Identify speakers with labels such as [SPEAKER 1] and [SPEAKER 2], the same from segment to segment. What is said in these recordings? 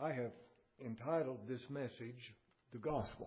[SPEAKER 1] I have entitled this message, The Gospel.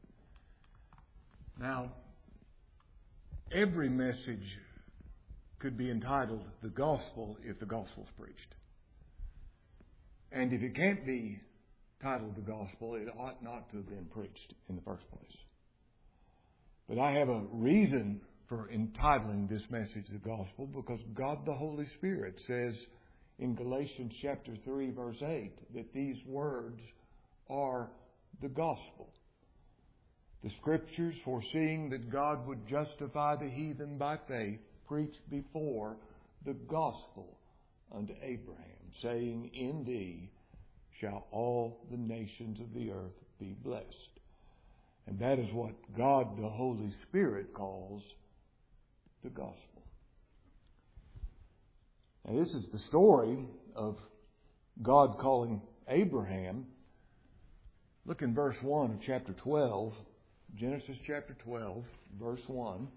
[SPEAKER 1] Now, every message could be entitled The Gospel if the Gospel's preached. And if it can't be titled The Gospel, it ought not to have been preached in the first place. But I have a reason for entitling this message The Gospel, because God the Holy Spirit says in Galatians chapter 3 verse 8 that these words are the gospel. The Scriptures, foreseeing that God would justify the heathen by faith, preached before the gospel unto Abraham, saying, in thee shall all the nations of the earth be blessed. And that is what God the Holy Spirit calls the gospel. Now, this is the story of God calling Abraham. Look in verse 1 of chapter 12, Genesis chapter 12, verse 1.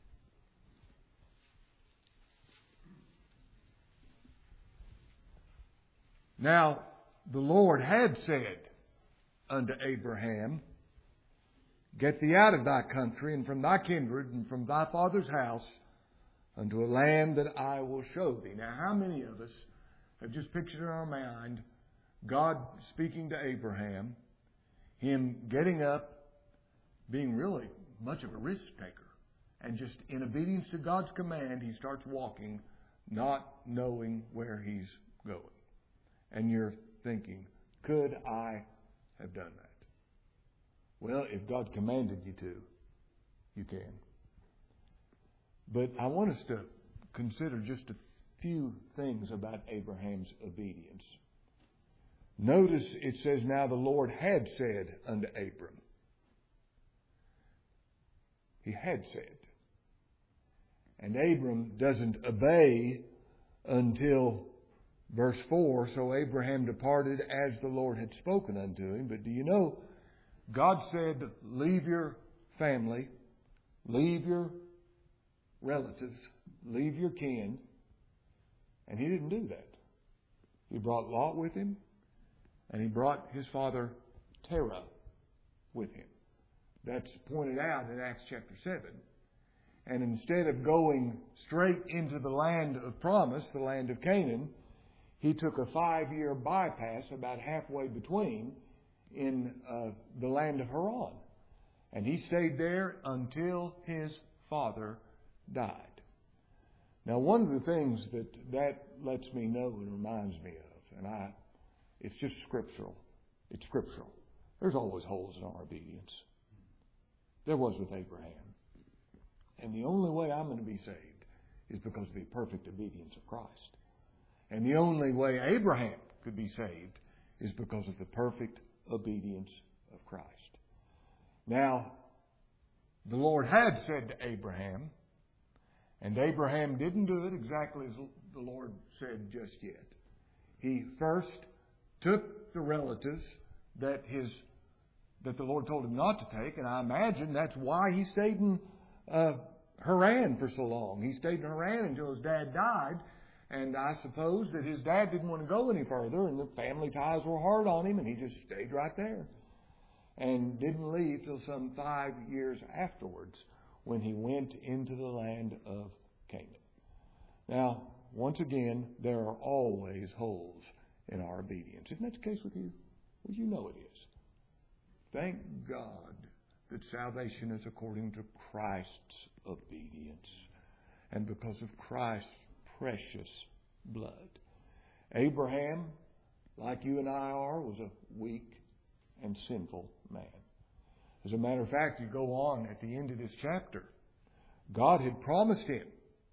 [SPEAKER 1] Now, the Lord had said unto Abraham, get thee out of thy country and from thy kindred and from thy father's house unto a land that I will show thee. Now, how many of us have just pictured in our mind God speaking to Abraham, him getting up, being really much of a risk taker, and just in obedience to God's command, he starts walking, not knowing where he's going. And you're thinking, could I have done that? Well, if God commanded you to, you can. But I want us to consider just a few things about Abraham's obedience. Notice it says, now the Lord had said unto Abram. He had said. And Abram doesn't obey until verse 4, so Abraham departed as the Lord had spoken unto him. But do you know, God said, leave your family, leave your relatives, leave your kin. And he didn't do that. He brought Lot with him, and he brought his father Terah with him. That's pointed out in Acts chapter 7. And instead of going straight into the land of promise, the land of Canaan, he took a 5-year bypass about halfway between in the land of Haran. And he stayed there until his father died. Now, one of the things that lets me know and reminds me of, and it's just scriptural. It's scriptural. There's always holes in our obedience. There was with Abraham. And the only way I'm going to be saved is because of the perfect obedience of Christ. And the only way Abraham could be saved is because of the perfect obedience of Christ. Now, the Lord had said to Abraham, and Abraham didn't do it exactly as the Lord said just yet. He first took the relatives that the Lord told him not to take, and I imagine that's why he stayed in Haran for so long. He stayed in Haran until his dad died, and I suppose that his dad didn't want to go any further, and the family ties were hard on him, and he just stayed right there and didn't leave till some 5 years afterwards, when he went into the land of Canaan. Now, once again, there are always holes in our obedience. Isn't that the case with you? Well, you know it is. Thank God that salvation is according to Christ's obedience and because of Christ's precious blood. Abraham, like you and I are, was a weak and sinful man. As a matter of fact, you go on at the end of this chapter, God had promised him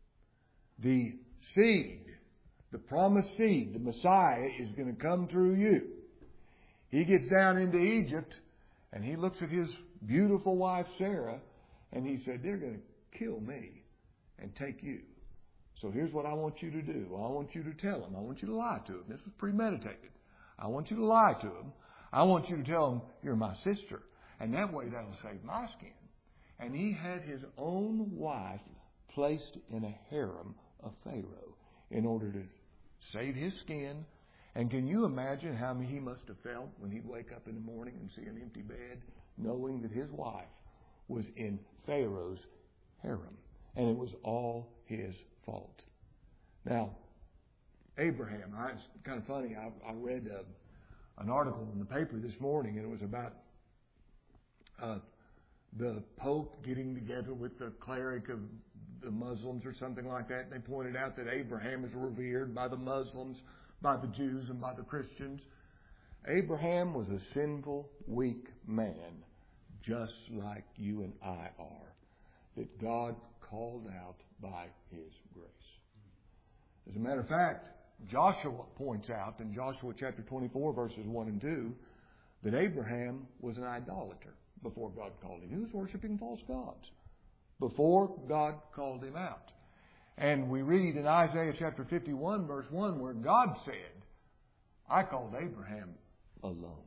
[SPEAKER 1] the seed, the promised seed, the Messiah is going to come through you. He gets down into Egypt and he looks at his beautiful wife Sarah and he said, they're going to kill me and take you. So here's what I want you to do. I want you to tell him. I want you to lie to him. This was premeditated. I want you to lie to him. I want you to tell him you're my sister. And that way that'll save my skin. And he had his own wife placed in a harem of Pharaoh in order to save his skin And can you imagine how he must have felt when he'd wake up in the morning and see an empty bed, knowing that his wife was in Pharaoh's harem, and it was all his fault. Now, Abraham, it's kind of funny. I read an article in the paper this morning, and it was about the Pope getting together with the cleric of the Muslims or something like that. And they pointed out that Abraham is revered by the Muslims, by the Jews, and by the Christians. Abraham was a sinful, weak man, just like you and I are, that God called out by His grace. As a matter of fact, Joshua points out in Joshua chapter 24, verses 1 and 2, that Abraham was an idolater before God called him. He was worshiping false gods before God called him out. And we read in Isaiah chapter 51, verse 1, where God said, I called Abraham alone.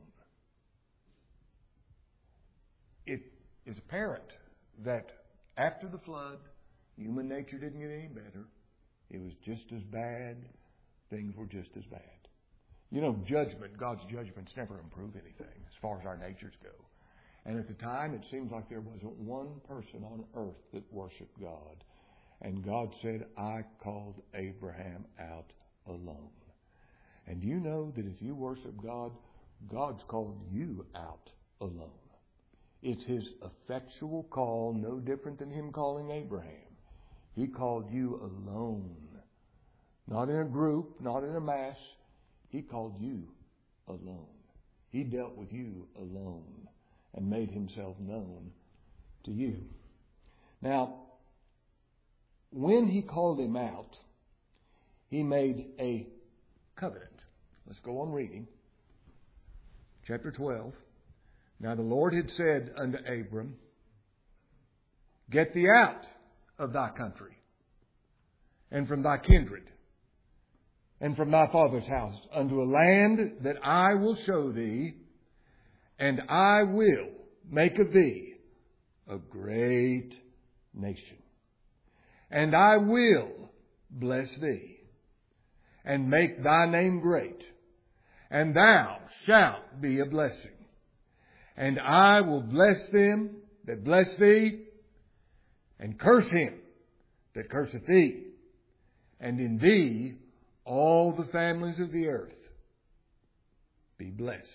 [SPEAKER 1] It is apparent that after the flood, human nature didn't get any better. It was just as bad. Things were just as bad. You know, judgment, God's judgments never improve anything as far as our natures go. And at the time, it seems like there wasn't one person on earth that worshiped God. And God said, I called Abraham out alone. And you know that if you worship God, God's called you out alone. It's His effectual call, no different than Him calling Abraham. He called you alone. Not in a group, not in a mass. He called you alone. He dealt with you alone and made Himself known to you. Now, when He called him out, He made a covenant. Let's go on reading. Chapter 12. Now the Lord had said unto Abram, Get thee out of thy country, and from thy kindred, and from thy father's house, unto a land that I will show thee, and I will make of thee a great nation. And I will bless thee, and make thy name great, and thou shalt be a blessing. And I will bless them that bless thee, and curse him that curseth thee. And in thee all the families of the earth be blessed.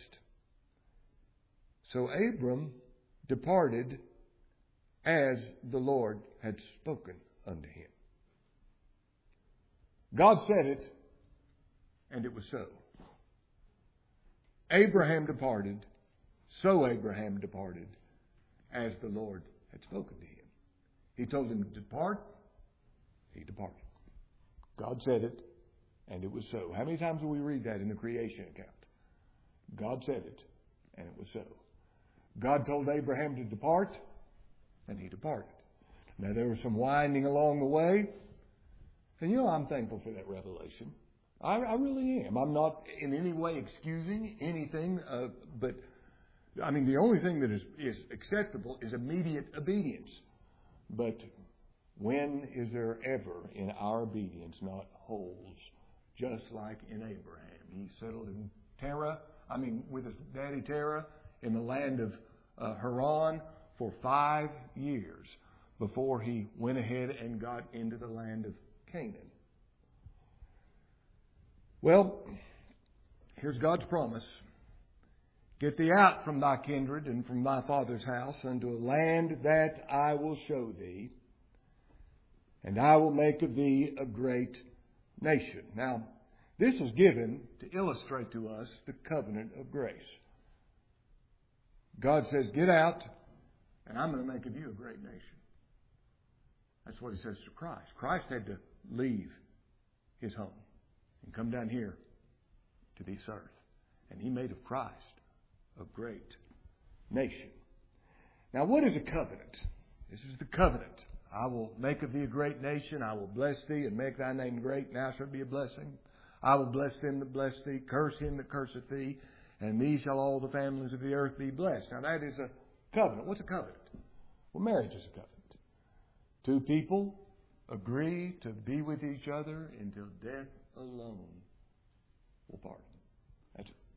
[SPEAKER 1] So Abram departed as the Lord had spoken unto him. God said it, and it was so. Abraham departed, so Abraham departed, as the Lord had spoken to him. He told him to depart, he departed. God said it, and it was so. How many times do we read that in the creation account? God said it, and it was so. God told Abraham to depart, and he departed. Now, there was some winding along the way, and I'm thankful for that revelation. I really am. I'm not in any way excusing anything, but the only thing that is acceptable is immediate obedience. But when is there ever in our obedience not holes, just like in Abraham? He settled in with his daddy Terah, in the land of Haran for 5 years before he went ahead and got into the land of Canaan. Well, here's God's promise. Get thee out from thy kindred and from thy father's house unto a land that I will show thee, and I will make of thee a great nation. Now, this is given to illustrate to us the covenant of grace. God says, get out, and I'm going to make of you a great nation. That's what He says to Christ. Christ had to leave His home and come down here to this earth. And He made of Christ a great nation. Now, what is a covenant? This is the covenant. I will make of thee a great nation. I will bless thee and make thy name great. Now shall be a blessing. I will bless them that bless thee. Curse him that curseth thee. And thee shall all the families of the earth be blessed. Now that is a covenant. What's a covenant? Well, marriage is a covenant. Two people agree to be with each other until death alone will part.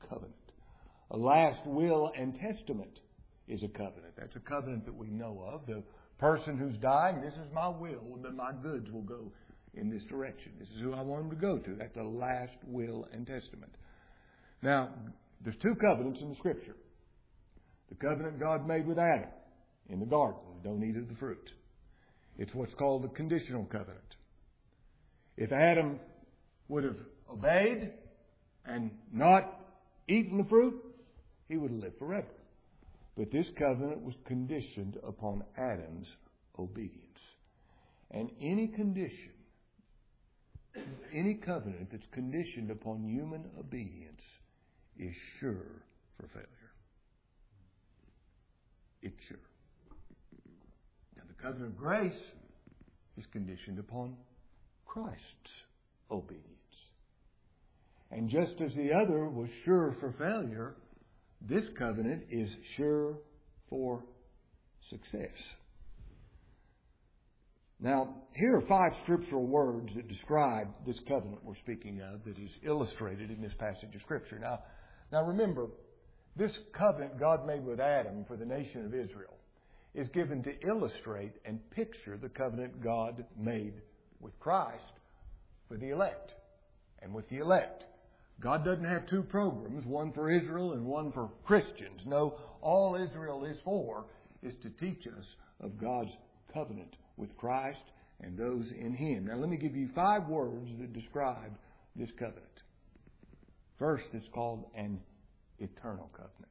[SPEAKER 1] covenant. A last will and testament is a covenant. That's a covenant that we know of. The person who's dying, this is my will, that my goods will go in this direction. This is who I want them to go to. That's a last will and testament. Now, there's two covenants in the Scripture. The covenant God made with Adam in the garden. Don't eat of the fruit. It's what's called the conditional covenant. If Adam would have obeyed and not eaten the fruit, he would have lived forever. But this covenant was conditioned upon Adam's obedience. And any condition, any covenant that's conditioned upon human obedience is sure for failure. It's sure. Now, the covenant of grace is conditioned upon Christ's obedience. And just as the other was sure for failure, this covenant is sure for success. Now, here are 5 scriptural words that describe this covenant we're speaking of that is illustrated in this passage of Scripture. Now remember, this covenant God made with Adam for the nation of Israel is given to illustrate and picture the covenant God made with Christ for the elect and with the elect. God doesn't have 2 programs, one for Israel and one for Christians. No, all Israel is for is to teach us of God's covenant with Christ and those in Him. Now let me give you 5 words that describe this covenant. First, it's called an eternal covenant.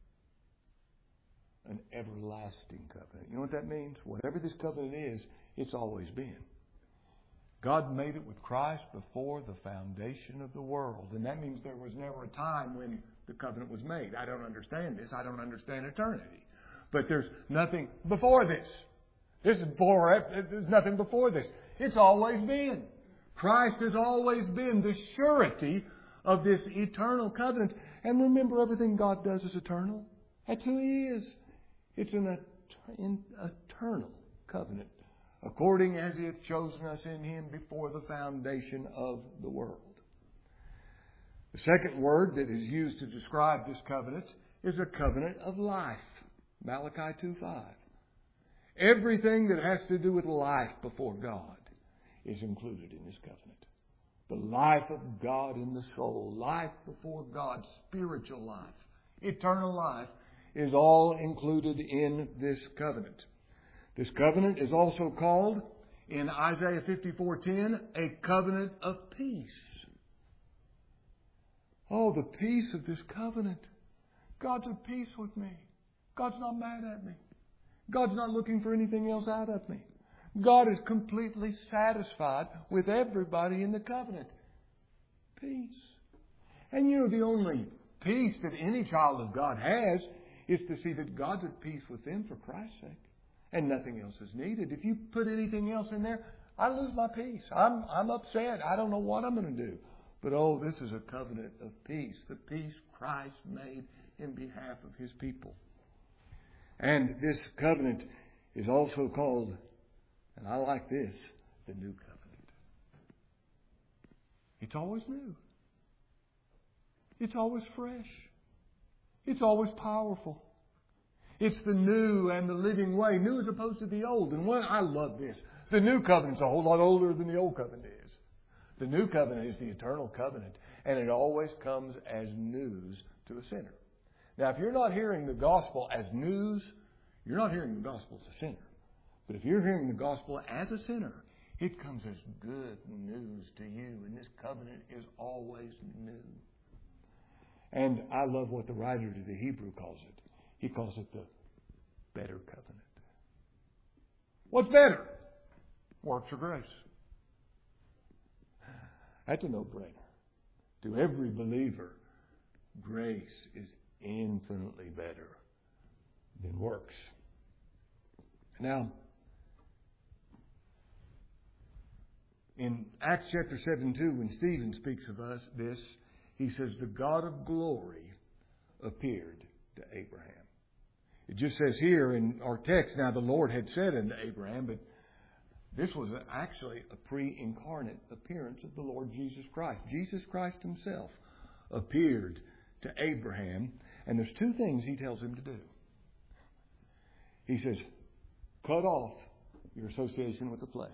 [SPEAKER 1] An everlasting covenant. You know what that means? Whatever this covenant is, it's always been. God made it with Christ before the foundation of the world. And that means there was never a time when the covenant was made. I don't understand this. I don't understand eternity. But there's nothing before this. There's nothing before this. It's always been. Christ has always been the surety of this eternal covenant. And remember, everything God does is eternal. That's who He is. It's an eternal covenant, according as He hath chosen us in Him before the foundation of the world. The second word that is used to describe this covenant is a covenant of life. Malachi 2:5. Everything that has to do with life before God is included in this covenant. The life of God in the soul, life before God, spiritual life, eternal life is all included in this covenant. This covenant is also called, in Isaiah 54:10, a covenant of peace. Oh, the peace of this covenant. God's at peace with me. God's not mad at me. God's not looking for anything else out of me. God is completely satisfied with everybody in the covenant. Peace. And you know, the only peace that any child of God has is to see that God's at peace with them for Christ's sake. And nothing else is needed. If you put anything else in there, I lose my peace. I'm upset. I don't know what I'm going to do. But oh, this is a covenant of peace. The peace Christ made in behalf of His people. And this covenant is also called, and I like this, the new covenant. It's always new. It's always fresh. It's always powerful. It's the new and the living way, new as opposed to the old. And I love this. The new covenant's a whole lot older than the old covenant is. The new covenant is the eternal covenant, and it always comes as news to a sinner. Now, if you're not hearing the gospel as news, you're not hearing the gospel as a sinner. But if you're hearing the gospel as a sinner, it comes as good news to you, and this covenant is always new. And I love what the writer to the Hebrew calls it. He calls it the better covenant. What's better? Works of grace. That's a no-brainer. To every believer, grace is infinitely better than works. Now, in Acts chapter 7:2, when Stephen speaks of this, he says, the God of glory appeared to Abraham. It just says here in our text, now the Lord had said unto Abraham, but this was actually a pre-incarnate appearance of the Lord Jesus Christ. Jesus Christ Himself appeared to Abraham. And there's two things He tells him to do. He says, cut off your association with the flesh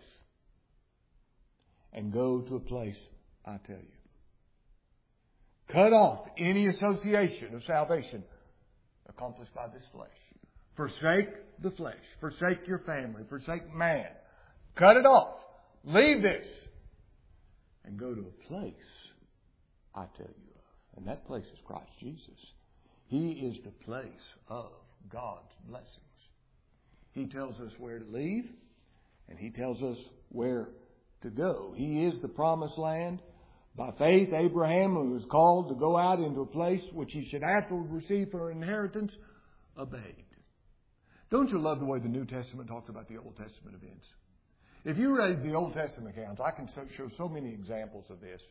[SPEAKER 1] and go to a place I tell you. Cut off any association of salvation accomplished by this flesh. Forsake the flesh. Forsake your family. Forsake man. Cut it off. Leave this. And go to a place I tell you of. And that place is Christ Jesus. He is the place of God's blessings. He tells us where to leave, and He tells us where to go. He is the promised land. By faith, Abraham, who was called to go out into a place which he should afterward receive for inheritance, obeyed. Don't you love the way the New Testament talks about the Old Testament events? If you read the Old Testament accounts, I can show so many examples of this.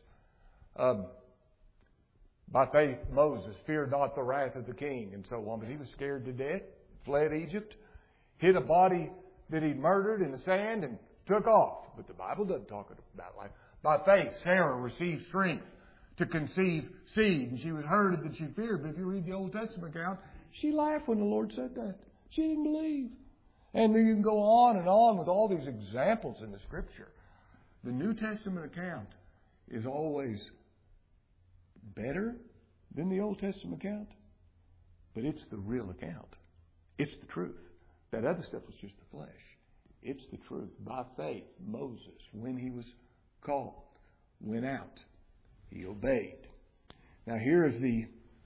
[SPEAKER 1] By faith, Moses feared not the wrath of the king and so on, but he was scared to death, fled Egypt, hid a body that he'd murdered in the sand, and took off. But the Bible doesn't talk about life. By faith, Sarah received strength to conceive seed, and she was hurted that she feared. But if you read the Old Testament account, she laughed when the Lord said that. She didn't believe. And then you can go on and on with all these examples in the Scripture. The New Testament account is always better than the Old Testament account, but it's the real account. It's the truth. That other stuff was just the flesh. It's the truth. By faith, Moses, when he was called, went out. He obeyed. Now here is the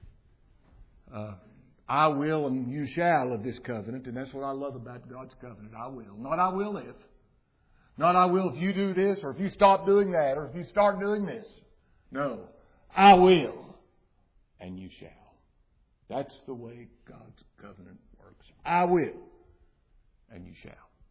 [SPEAKER 1] I will and you shall of this covenant, and that's what I love about God's covenant. I will. Not I will if. Not I will if you do this, or if you stop doing that, or if you start doing this. No. I will and you shall. That's the way God's covenant works. I will and you shall.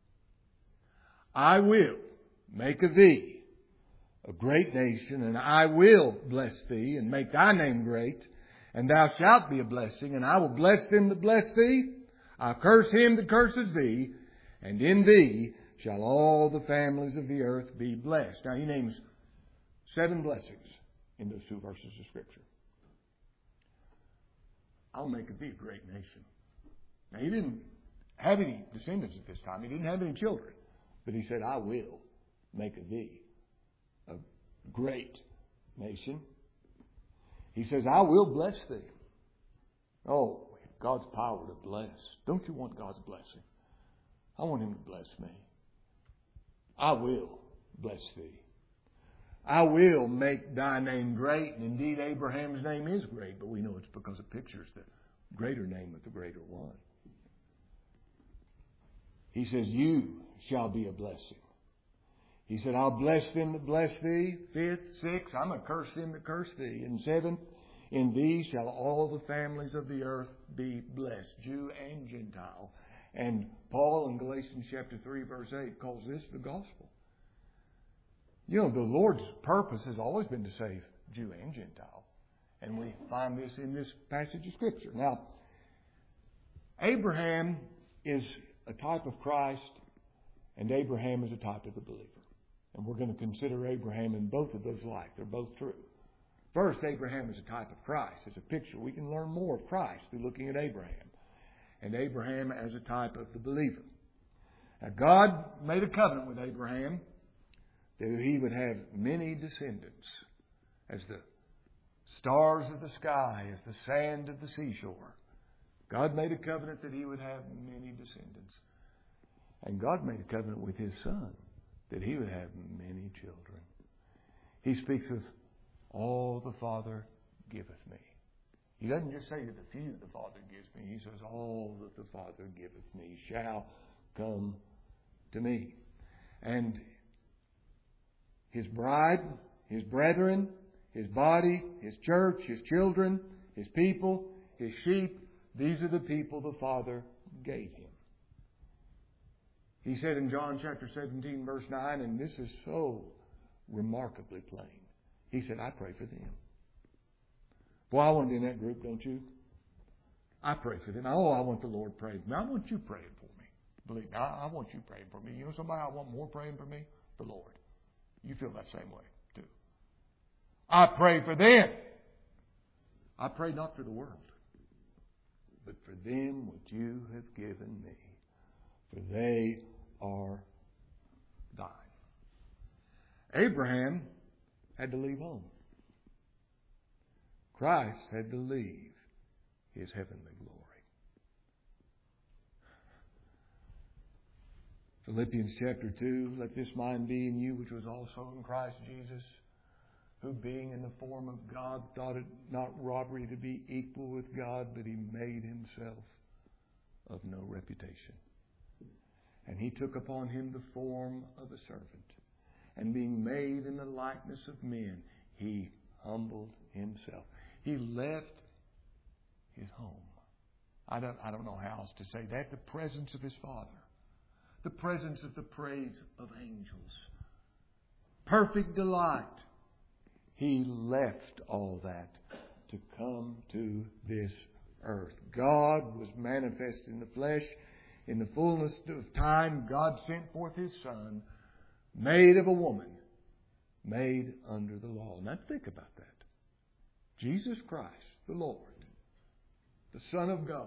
[SPEAKER 1] I will make of thee a great nation, and I will bless thee and make thy name great, and thou shalt be a blessing, and I will bless them that bless thee. I'll curse him that curses thee, and in thee shall all the families of the earth be blessed. Now he names 7 blessings in those 2 verses of Scripture. I'll make of thee a great nation. Now he didn't have any descendants at this time. He didn't have any children. But he said, I will make of thee a great nation. He says, I will bless thee. Oh, God's power to bless. Don't you want God's blessing? I want Him to bless me. I will bless thee. I will make thy name great. And indeed, Abraham's name is great, but we know it's because it pictures the greater name of the greater one. He says, you shall be a blessing. He said, I'll bless them that bless thee. 5th, 6th, I'm going to curse them that curse thee. And 7th, in thee shall all the families of the earth be blessed, Jew and Gentile. And Paul in Galatians chapter 3, verse 8 calls this the gospel. You know, the Lord's purpose has always been to save Jew and Gentile. And we find this in this passage of Scripture. Now, Abraham is a type of Christ, and Abraham is a type of the believer. And we're going to consider Abraham in both of those lights. They're both true. First, Abraham is a type of Christ. It's a picture. We can learn more of Christ through looking at Abraham. And Abraham as a type of the believer. Now, God made a covenant with Abraham that he would have many descendants, as the stars of the sky, as the sand of the seashore. God made a covenant that he would have many descendants. And God made a covenant with his Son that he would have many children. He speaks of all the Father giveth me. He doesn't just say that the few the Father gives me. He says all that the Father giveth me shall come to me. And his bride, his brethren, his body, his church, his children, his people, his sheep, these are the people the Father gave him. He said in John chapter 17, verse 9, and this is so remarkably plain. He said, I pray for them. Boy, I want to be in that group, don't you? I pray for them. Oh, I want the Lord praying for me. I want you praying for me. Believe me, I want you praying for me. You know somebody I want more praying for me? The Lord. You feel that same way, too. I pray for them. I pray not for the world, but for them which you have given me, for they are thine. Abraham had to leave home. Christ had to leave His heavenly glory. Philippians chapter 2, let this mind be in you which was also in Christ Jesus, who being in the form of God thought it not robbery to be equal with God, but He made Himself of no reputation. And He took upon Him the form of a servant. And being made in the likeness of men, He humbled Himself. He left His home. I don't know how else to say that. The presence of His Father. The presence of the praise of angels. Perfect delight. He left all that to come to this earth. God was manifest in the flesh. In the fullness of time, God sent forth His Son, made of a woman, made under the law. Now think about that. Jesus Christ, the Lord, the Son of God,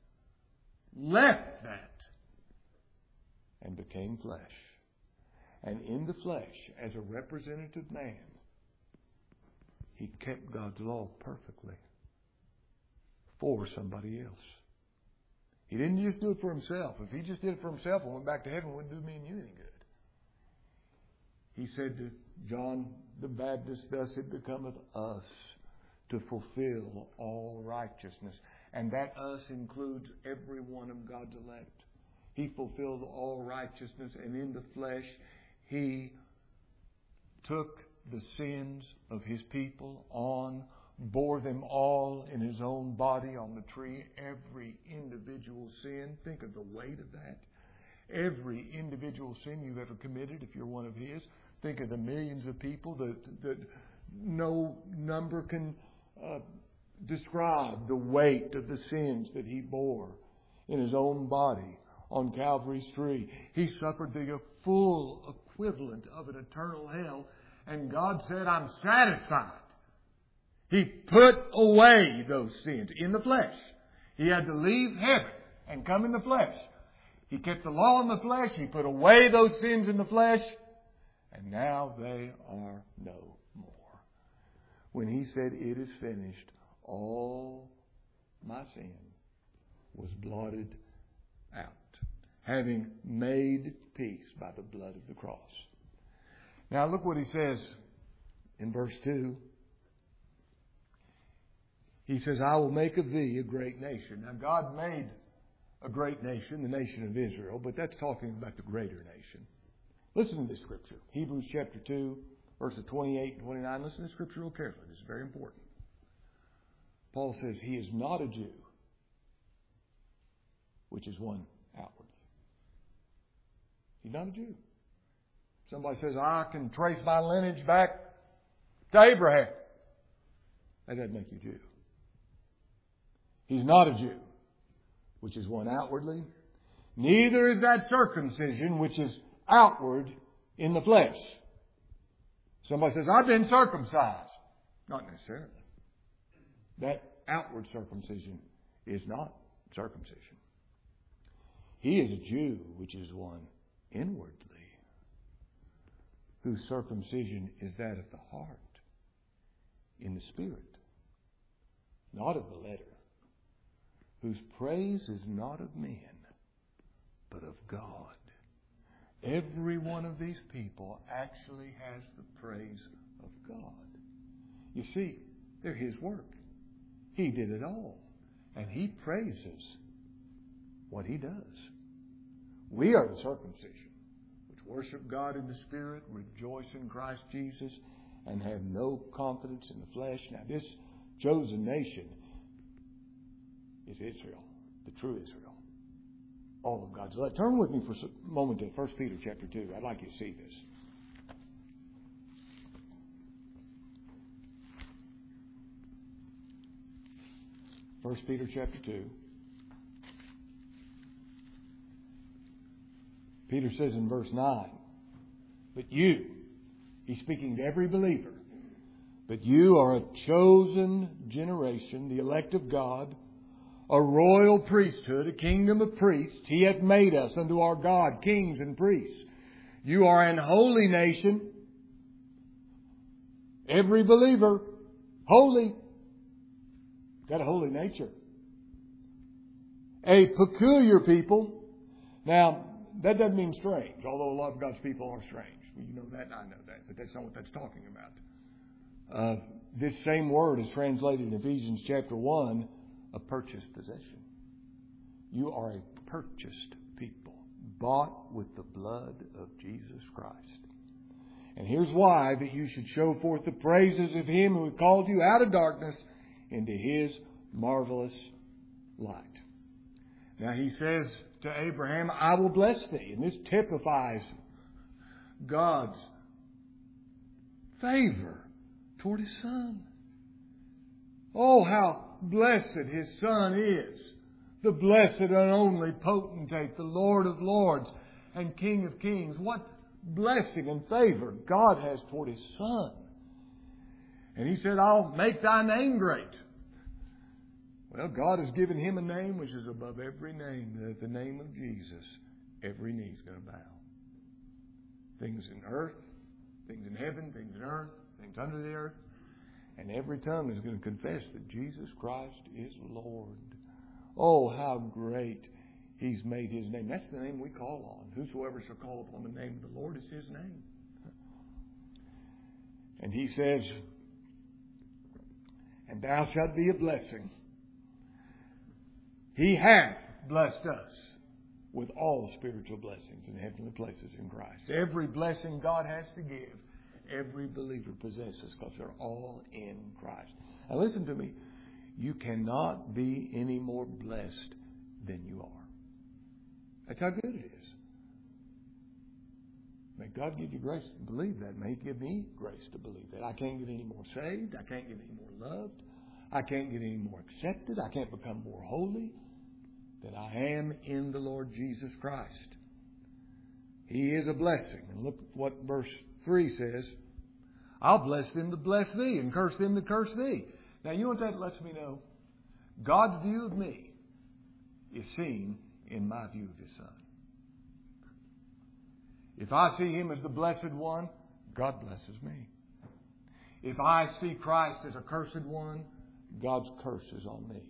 [SPEAKER 1] left that and became flesh. And in the flesh, as a representative man, He kept God's law perfectly for somebody else. He didn't just do it for Himself. If He just did it for Himself and went back to heaven, it wouldn't do me and you any good. He said to John the Baptist, thus it becometh us to fulfill all righteousness. And that us includes every one of God's elect. He fulfilled all righteousness, and in the flesh He took the sins of His people on, bore them all in His own body on the tree, every individual sin. Think of the weight of that. Every individual sin you've ever committed, if you're one of His. Think of the millions of people that no number can describe the weight of the sins that He bore in His own body on Calvary's tree. He suffered the full equivalent of an eternal hell, and God said, I'm satisfied. He put away those sins in the flesh. He had to leave heaven and come in the flesh. He kept the law in the flesh. He put away those sins in the flesh. And now they are no more. When He said, it is finished, all my sin was blotted out, having made peace by the blood of the cross. Now look what He says in verse 2. He says, I will make of thee a great nation. Now God made a great nation, the nation of Israel, but that's talking about the greater nation. Listen to this scripture. Hebrews chapter 2, verses 28 and 29. Listen to this scripture real carefully. This is very important. Paul says, He is not a Jew, which is one outwardly. He's not a Jew. Somebody says, I can trace my lineage back to Abraham. That doesn't make you a Jew. He's not a Jew, which is one outwardly. Neither is that circumcision, which is outward in the flesh. Somebody says, I've been circumcised. Not necessarily. That outward circumcision is not circumcision. He is a Jew, which is one inwardly, whose circumcision is that of the heart, in the spirit, not of the letter, whose praise is not of men, but of God. Every one of these people actually has the praise of God. You see, they're His work. He did it all. And He praises what He does. We are the circumcision, which worship God in the Spirit, rejoice in Christ Jesus, and have no confidence in the flesh. Now, this chosen nation is Israel, the true Israel. All of God's elect. Turn with me for a moment to 1 Peter chapter 2. I'd like you to see this. 1 Peter chapter 2. Peter says in verse 9, but you, he's speaking to every believer, But you are a chosen generation, the elect of God, a royal priesthood, a kingdom of priests. He hath made us unto our God kings and priests. You are an holy nation. Every believer, holy. Got a holy nature. A peculiar people. Now, that doesn't mean strange, although a lot of God's people are strange. Well, you know that and I know that, but that's not what that's talking about. This same word is translated in Ephesians chapter 1, a purchased possession. You are a purchased people, bought with the blood of Jesus Christ. And here's why, that you should show forth the praises of Him who called you out of darkness into His marvelous light. Now He says to Abraham, I will bless thee. And this typifies God's favor toward His Son. Oh, how blessed His Son is. The blessed and only potentate, the Lord of lords and King of kings. What blessing and favor God has toward His Son. And He said, I'll make thy name great. Well, God has given Him a name which is above every name. That at the name of Jesus, every knee is going to bow. Things in earth, things in heaven, things in earth, things under the earth. And every tongue is going to confess that Jesus Christ is Lord. Oh, how great He's made His name. That's the name we call on. Whosoever shall call upon the name of the Lord is His name. And He says, and thou shalt be a blessing. He hath blessed us with all spiritual blessings in heavenly places in Christ. Every blessing God has to give, every believer possesses, because they're all in Christ. Now listen to me. You cannot be any more blessed than you are. That's how good it is. May God give you grace to believe that. May He give me grace to believe that. I can't get any more saved. I can't get any more loved. I can't get any more accepted. I can't become more holy than I am in the Lord Jesus Christ. He is a blessing. And look what verse 3 says. I'll bless them that bless thee and curse them that curse thee. Now, you know what that lets me know? God's view of me is seen in my view of His Son. If I see Him as the blessed one, God blesses me. If I see Christ as a cursed one, God's curse is on me.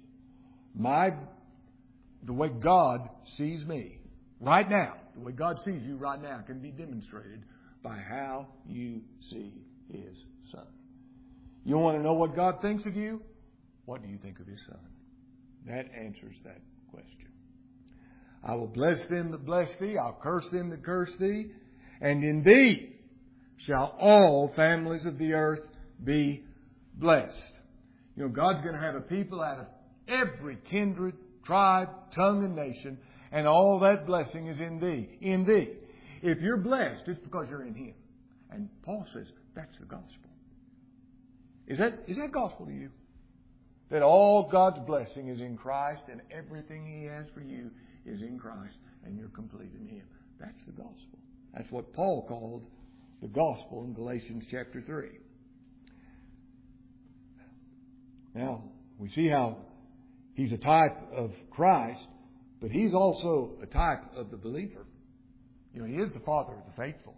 [SPEAKER 1] The way God sees me right now, the way God sees you right now can be demonstrated by how you see His Son. You want to know what God thinks of you? What do you think of His Son? That answers that question. I will bless them that bless thee. I'll curse them that curse thee. And in thee shall all families of the earth be blessed. You know, God's going to have a people out of every kindred, tribe, tongue, and nation. And all that blessing is in thee. In thee. If you're blessed, it's because you're in Him. And Paul says that's the gospel. Is that gospel to you? That all God's blessing is in Christ and everything He has for you is in Christ and you're complete in Him. That's the gospel. That's what Paul called the gospel in Galatians chapter 3. Now, we see how He's a type of Christ, but He's also a type of the believer. You know, He is the Father of the faithful.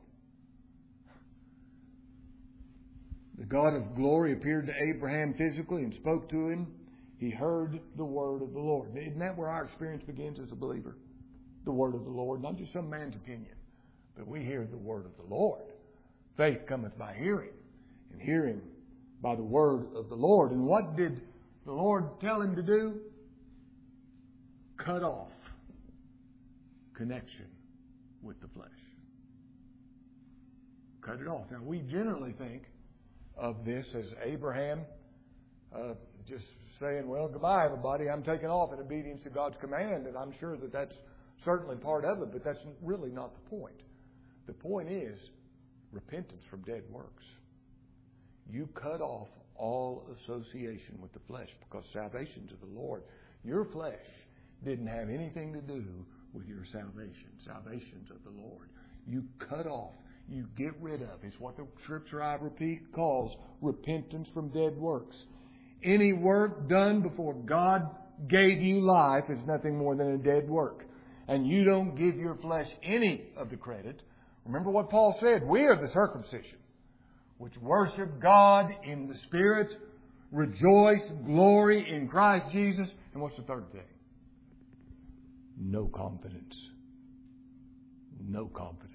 [SPEAKER 1] The God of glory appeared to Abraham physically and spoke to him. He heard the word of the Lord. Isn't that where our experience begins as a believer? The word of the Lord, not just some man's opinion, but we hear the word of the Lord. Faith cometh by hearing, and hearing by the word of the Lord. And what did the Lord tell him to do? Cut off connection with the flesh. Cut it off. Now, we generally think of this as Abraham just saying, well, goodbye, everybody. I'm taking off in obedience to God's command. And I'm sure that that's certainly part of it, but that's really not the point. The point is repentance from dead works. You cut off all association with the flesh because salvation's of the Lord. Your flesh didn't have anything to do with your salvation. Salvation's of the Lord. You cut off you get rid of. It's what the Scripture, I repeat, calls repentance from dead works. Any work done before God gave you life is nothing more than a dead work. And you don't give your flesh any of the credit. Remember what Paul said. We are the circumcision, which worship God in the Spirit, rejoice, glory in Christ Jesus. And what's the third thing? No confidence. No confidence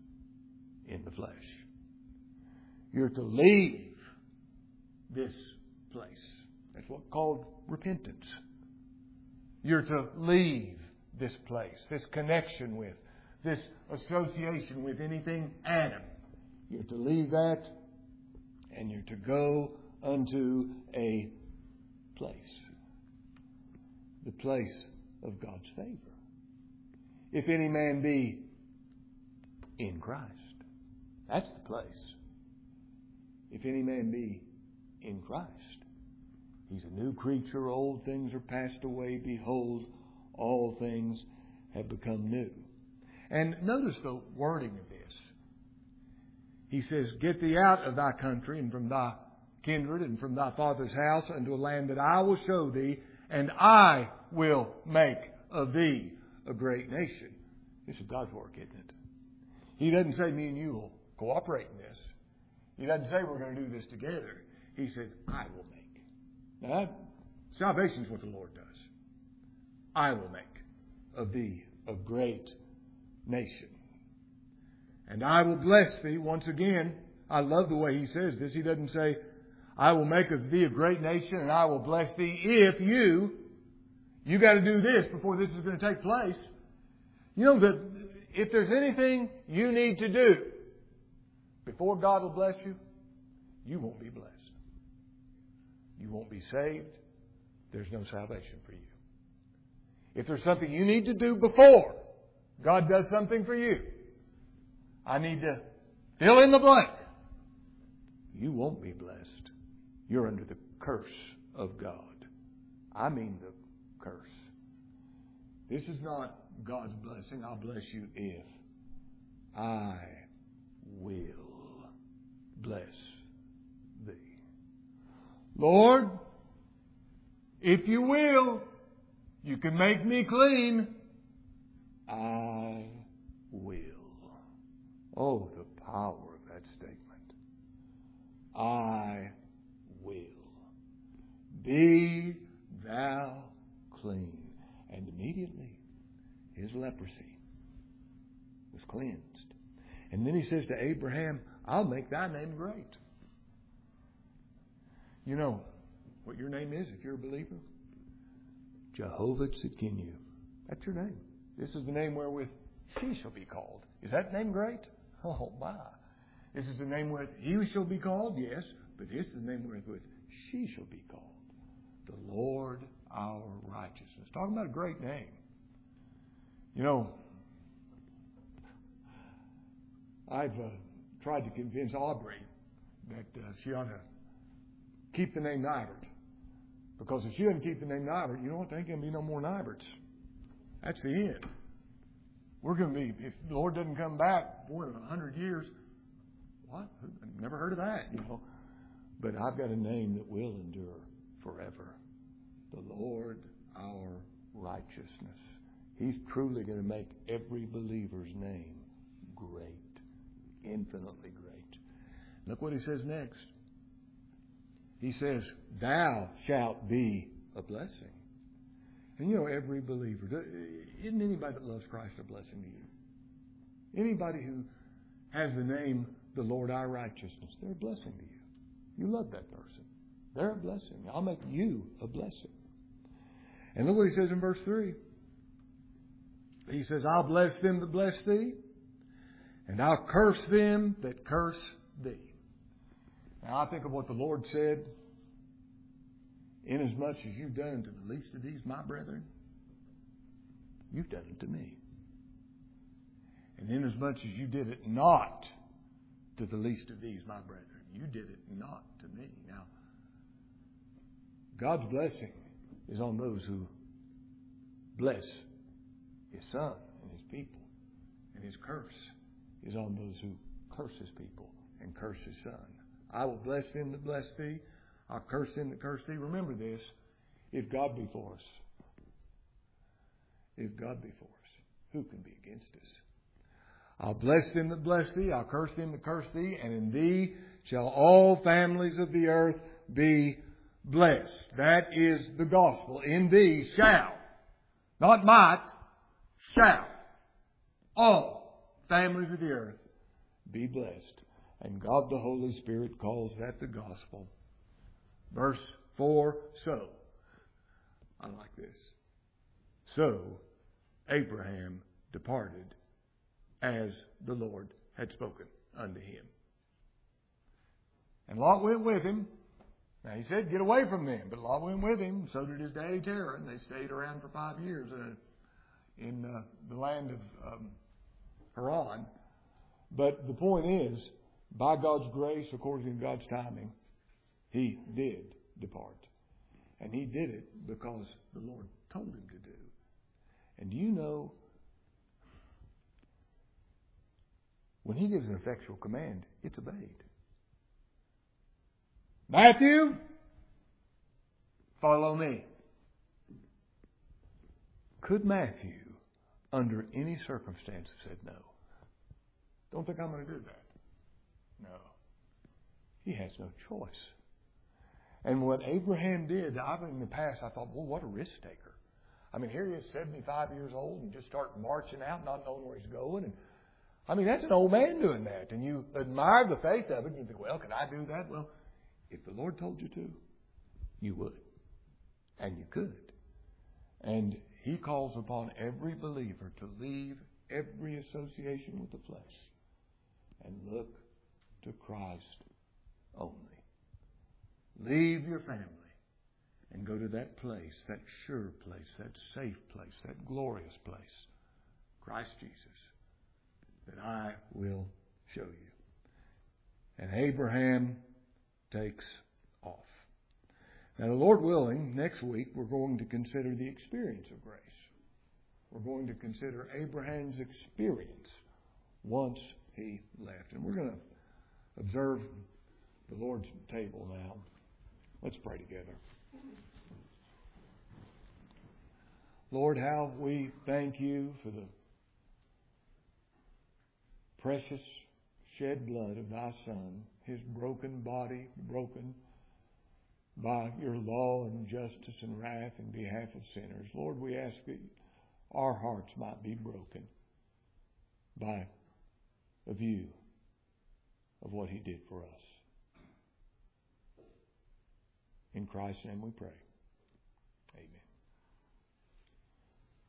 [SPEAKER 1] in the flesh. You're to leave this place. That's what's called repentance. You're to leave this place, this connection with, this association with anything Adam. You're to leave that, and you're to go unto a place. The place of God's favor. If any man be in Christ. That's the place. If any man be in Christ. He's a new creature. Old things are passed away. Behold, all things have become new. And notice the wording of this. He says, get thee out of thy country and from thy kindred and from thy father's house unto a land that I will show thee, and I will make of thee a great nation. This is God's work, isn't it? He doesn't say me and you will cooperate in this. He doesn't say we're going to do this together. He says, I will make. Now, salvation is what the Lord does. I will make of thee a great nation. And I will bless thee. Once again, I love the way he says this. He doesn't say, I will make of thee a great nation and I will bless thee if you got to do this before this is going to take place. You know that if there's anything you need to do before God will bless you, you won't be blessed. You won't be saved. There's no salvation for you. If there's something you need to do before God does something for you, I need to fill in the blank. You won't be blessed. You're under the curse of God. I mean the curse. This is not God's blessing. I'll bless you if I will bless thee. Lord, if you will, you can make me clean. I will. Oh, the power of that statement. I will. Be thou clean. And immediately his leprosy was cleansed. And then he says to Abraham, I'll make thy name great. You know what your name is if you're a believer? Jehovah Tzidkenu. That's your name. This is the name wherewith she shall be called. Is that name great? Oh, my. This is the name wherewith he shall be called, yes, but this is the name wherewith she shall be called. The Lord our righteousness. Talking about a great name. You know, I've tried to convince Aubrey that she ought to keep the name Nybert. Because if she doesn't keep the name Nybert, you know what? There ain't going to be no more Nyberts. That's the end. We're going to be, if the Lord doesn't come back, boy, in 100 years, what? I've never heard of that, you know. But I've got a name that will endure forever. The Lord our righteousness. He's truly going to make every believer's name great. Infinitely great. Look what he says next. He says, thou shalt be a blessing. And you know, every believer, isn't anybody that loves Christ a blessing to you? Anybody who has the name, the Lord our righteousness, they're a blessing to you. You love that person. They're a blessing. I'll make you a blessing. And look what he says in verse 3. He says, I'll bless them that bless thee, and I'll curse them that curse thee. Now I think of what the Lord said, inasmuch as you've done unto the least of these, my brethren, you've done it to me. And inasmuch as you did it not to the least of these, my brethren, you did it not to me. Now, God's blessing is on those who bless His Son and His people. And His curse is on those who curse His people and curse His Son. I will bless them that bless thee. I'll curse them that curse thee. Remember this. If God be for us, if God be for us, who can be against us? I'll bless them that bless thee. I'll curse them that curse thee. And in thee shall all families of the earth be blessed. That is the gospel. In thee shall, not might, shall all families of the earth be blessed. And God the Holy Spirit calls that the gospel. Verse 4, so. I like this. So Abraham departed as the Lord had spoken unto him. And Lot went with him. Now he said, get away from them. But Lot went with him. So did his daddy Terah. And they stayed around for 5 years in the land of Haran. But the point is, by God's grace, according to God's timing, he did depart. And he did it because the Lord told him to do. And do you know, when he gives an effectual command, it's obeyed. Matthew, follow me. Could Matthew, under any circumstance, have said no? Don't think I'm going to do that. No. He has no choice. And what Abraham did, in the past, I thought, well, what a risk taker. I mean, here he is, 75 years old, and just start marching out, not knowing where he's going. And I mean, that's an old man doing that. And you admire the faith of it, and you think, well, can I do that? Well, if the Lord told you to, you would. And you could. And He calls upon every believer to leave every association with the flesh and look to Christ only. Leave your family and go to that place, that sure place, that safe place, that glorious place, Christ Jesus, that I will show you. And Abraham takes off. Now, the Lord willing, next week we're going to consider the experience of grace. We're going to consider Abraham's experience once he left. And we're going to observe the Lord's table now. Let's pray together. Lord, how we thank you for the precious shed blood of thy Son, his broken body, broken by your law and justice and wrath in behalf of sinners. Lord, we ask that our hearts might be broken by a view of what he did for us. In Christ's name we pray.